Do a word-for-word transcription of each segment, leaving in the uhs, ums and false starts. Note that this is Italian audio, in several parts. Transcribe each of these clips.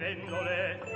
scrivendole.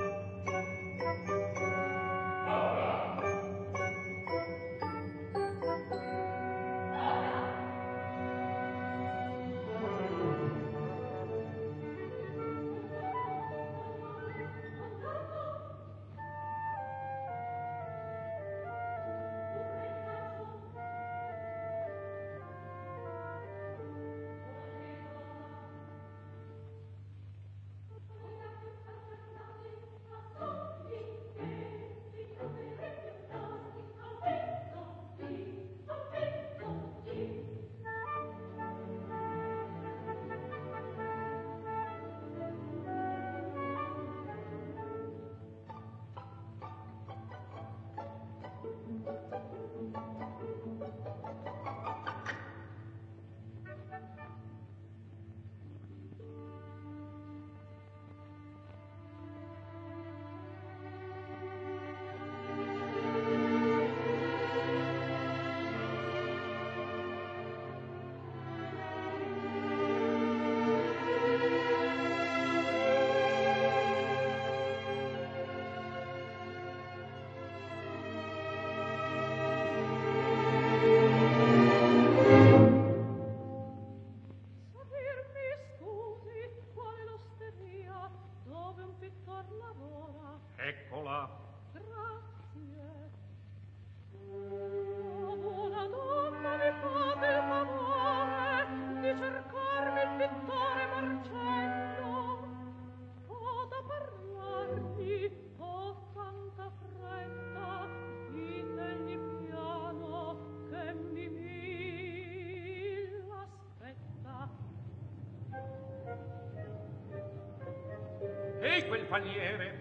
E quel paniere?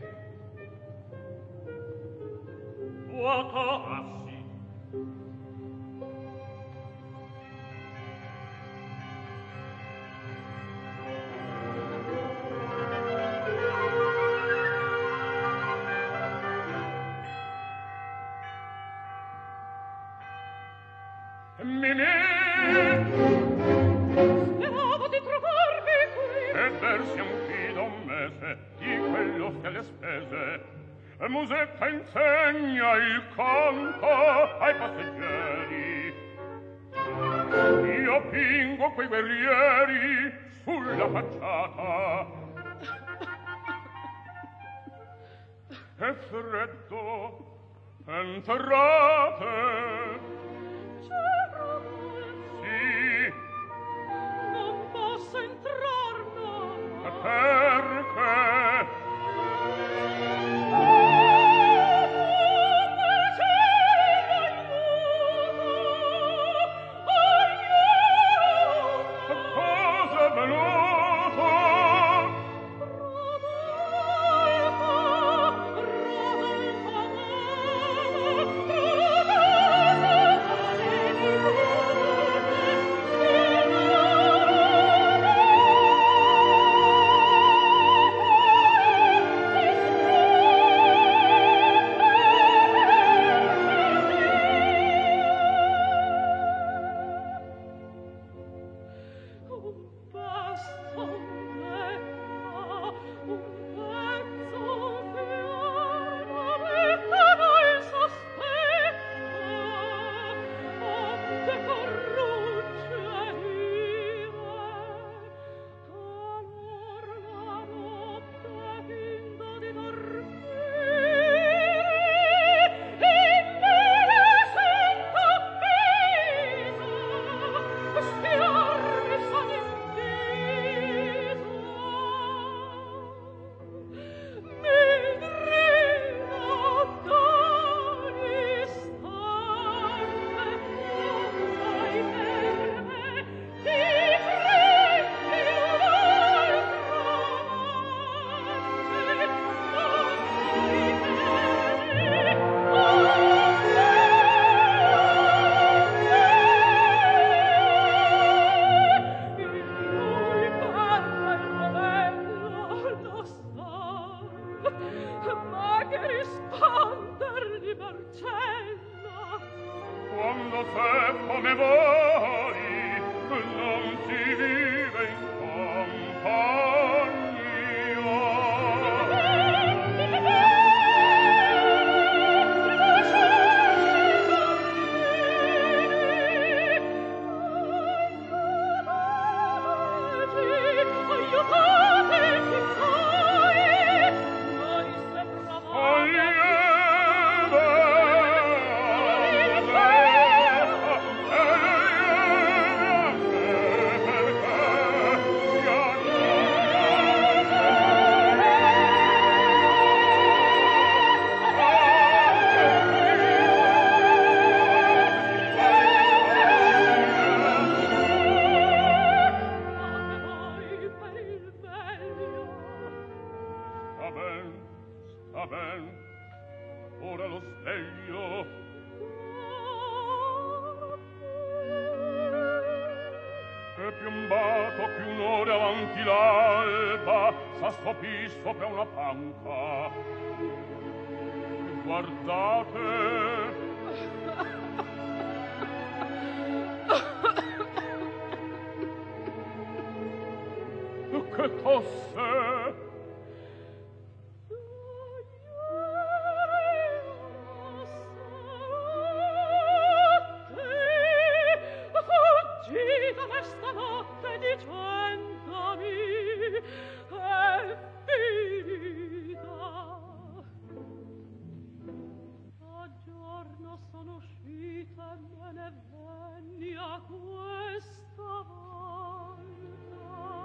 Vuoto? Ah, sì. Mimè! Speravo di trovarvi qui. E versi un fido mese di quello che le spese. E musica insegna il canto ai passeggeri. Io pingo quei guerrieri sulla facciata. È freddo, entrate. C'era Sì. Non posso entrar, no. Perché? Cosa venuto? Quando se come voi non si vive in compagnia tutti l'alba s'assopì sopra una panca. Guardate, che tosse! Fuggita questa notte dicendami è finita. A giorno sono uscita e me ne venni a questa volta.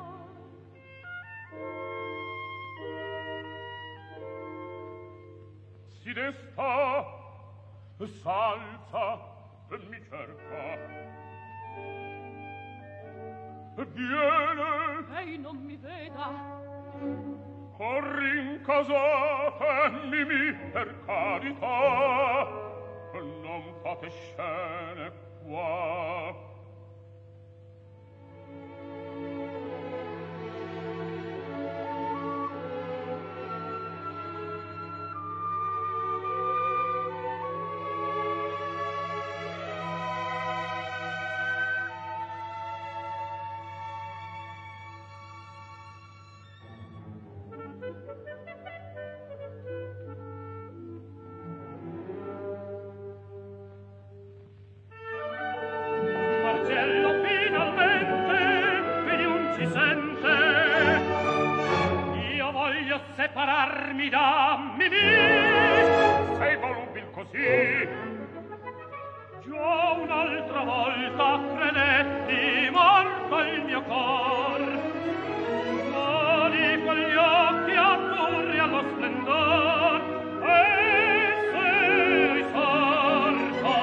Si desta, s'alza e mi cerca. Viene, Lei non mi veda. corri in casata, Mimì, per carità, non fate scene qua. Marcello finalmente più non ci sente. Io voglio separarmi da Mimì. Sei volubil così? Già un'altra volta credetti morto il mio cor. Ma di quegli occhi azzurri allo splendor e se risorto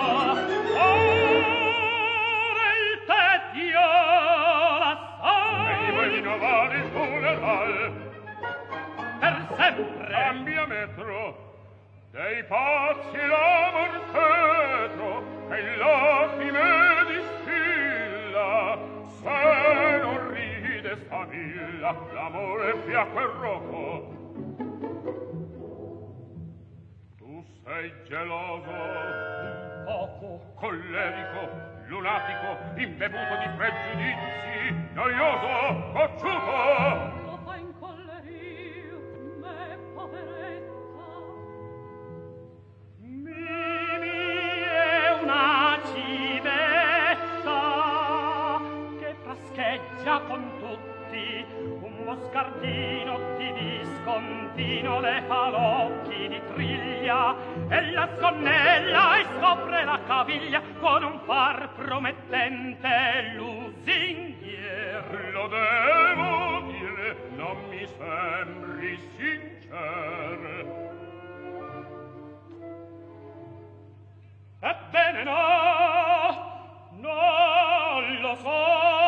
ora il tedio lassò. E gli vuoi rinnovare il funeral? Per sempre. Cambia metro, dei pazzi l'amor tetro, e in lacrime distilla, se non ride sta villa, l'amore fiacco e roco. Tu sei geloso, Un poco. collerico, lunatico, imbevuto di pregiudizi, noioso, cocciuto. Lo fa incollerir me, poveretta. Mimì è una civetta che frascheggia con tutti, un moscardino di discontinuo le fa l'occhi di triglia e la sconnella e scopre la caviglia con un far promettente lusinghier. Lo devo dire, non mi sembri sincero. Ebbene no, non lo so.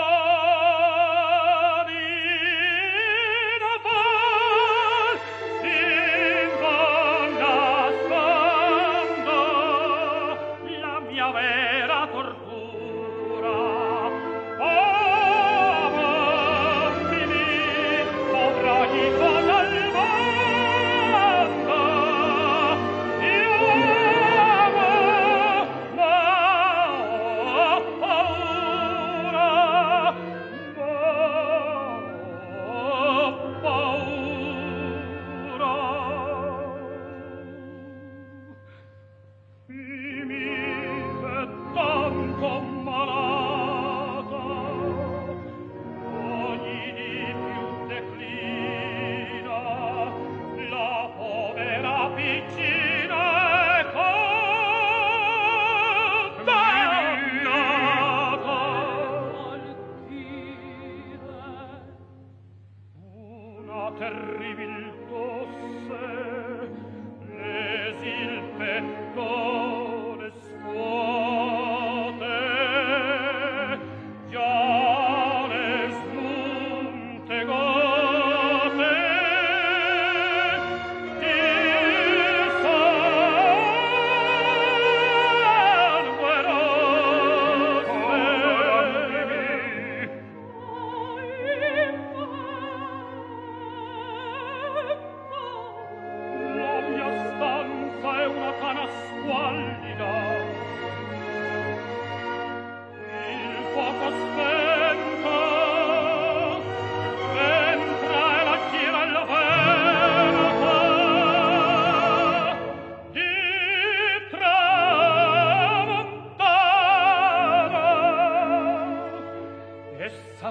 Di Napoli, in donna nascondo la mia vera tortura. Oh, Mimì, avrai cosa al mondo. Io amo, ma ho paura, ma ho paura. Mimì, è tanto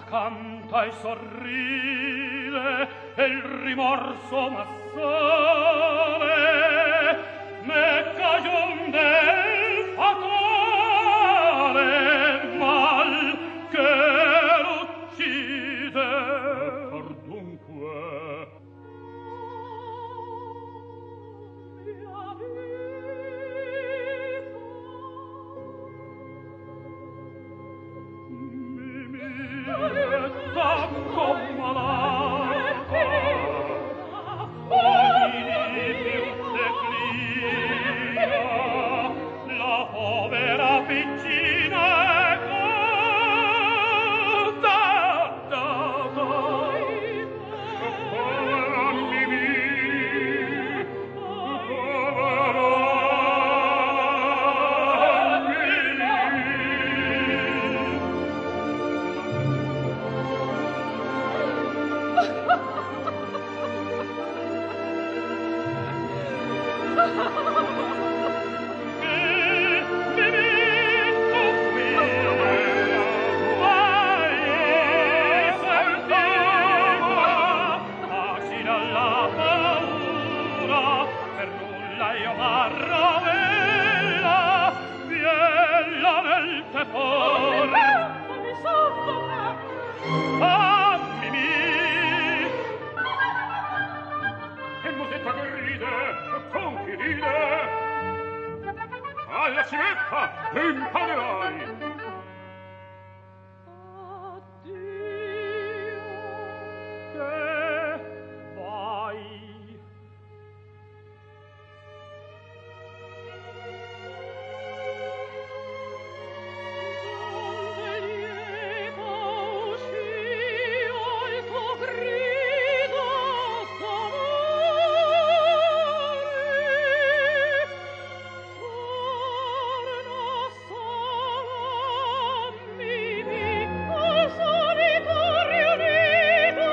canta e sorride e il rimorso m'assale me cagion del fatale mal che l'uccide. Or dunque tanto malata ogni di più declina la povera piccina è cotta da dai povera Mimì, povera alla civetta impanerai. Addio, che vai. Donde lieta uscio il tuo grido d'amore. Torna sola, Mimì, al solitario nido,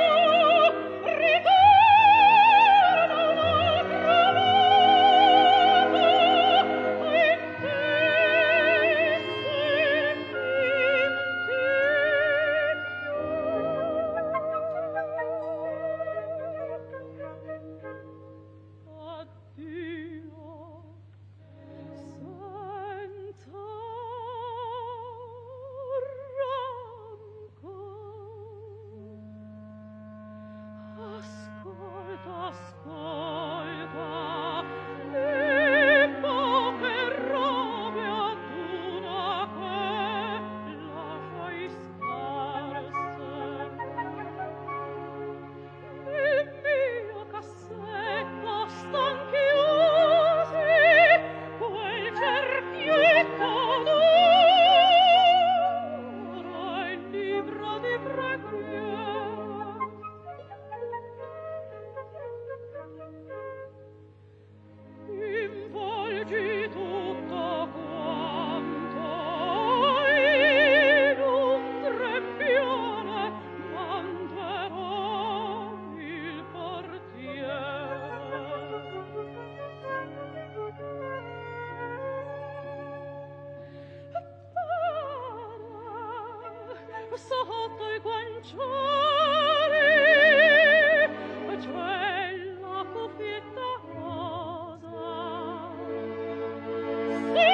ritorna un'altra volta, e te addio senza rancor. Ascolta, ascolta, le poche robe ad una che lasciai scarse. Nel mio cassetto stan chiusi quel cerchietto d'oro e il libro di preghiere. Involgi tutto quanto in un grembiule, manderò il portiere. Para, sotto i guanciali c'è la cuffietta rosa. Se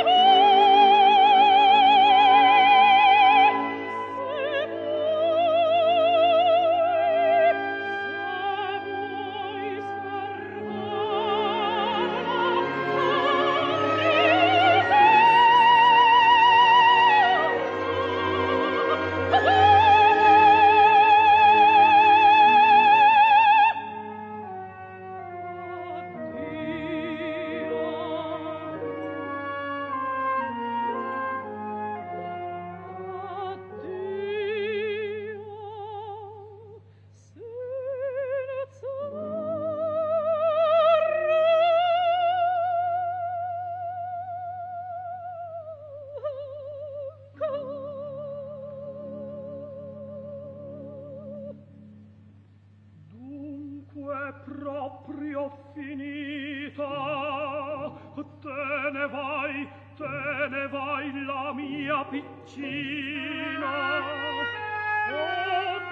proprio finita, te ne vai, te ne vai la mia piccina. Oh,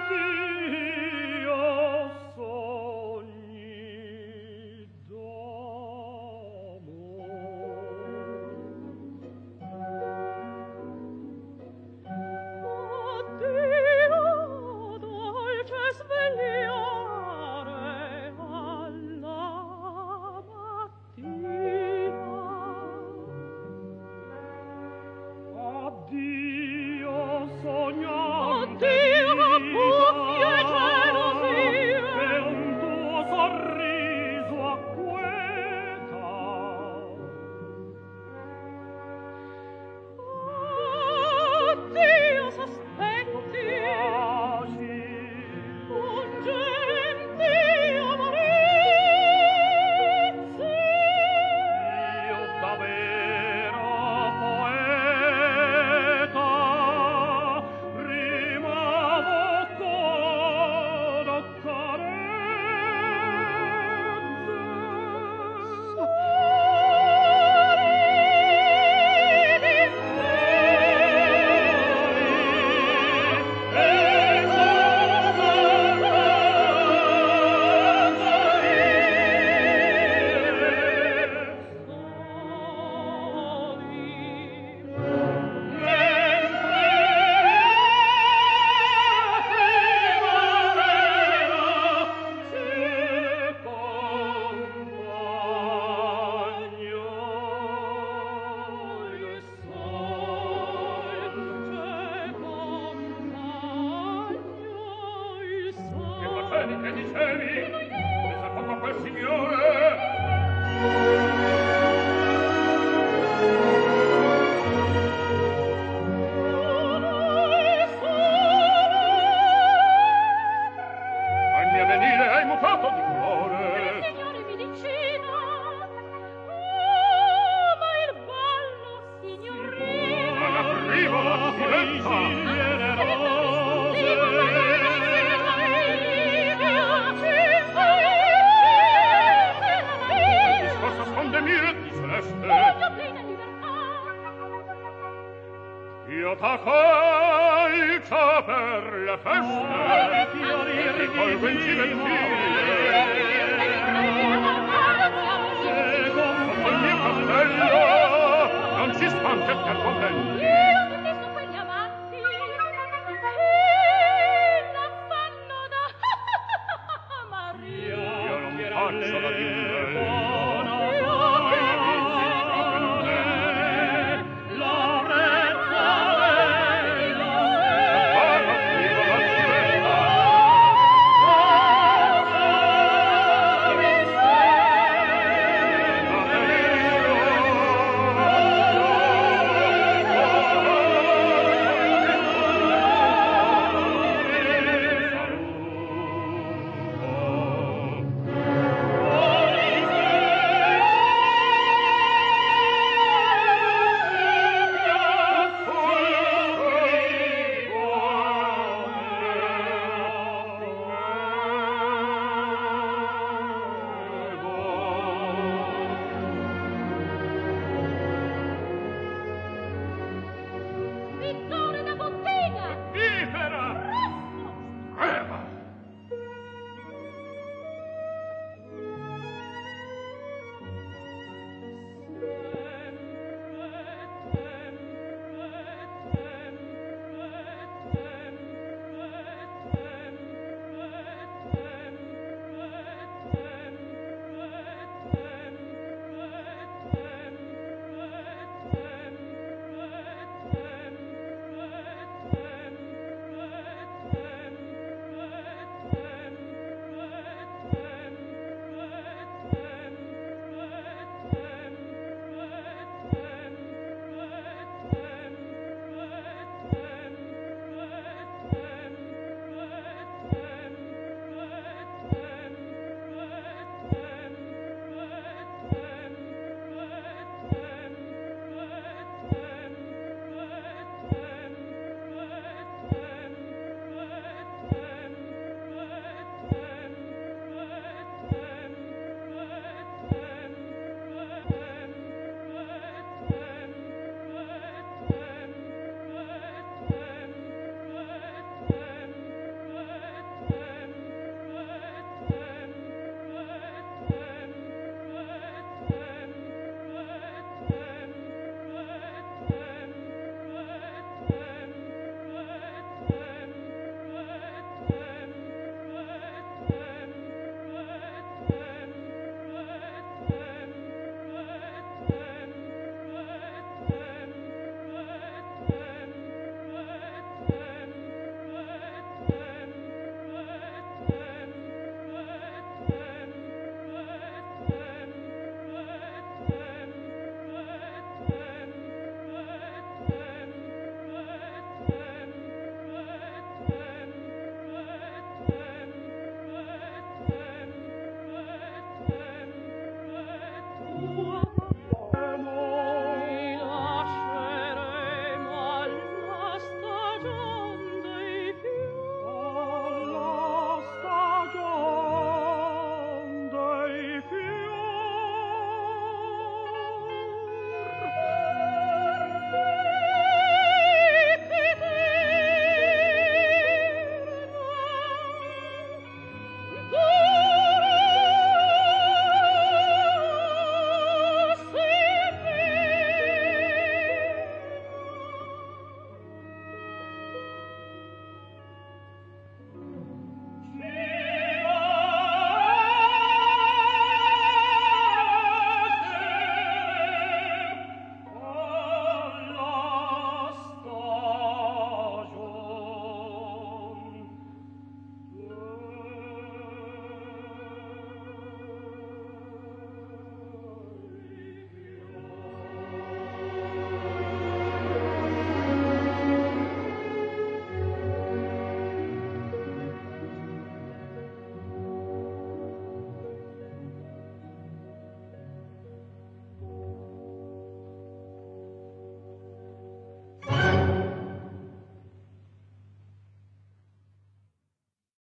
Vittoria!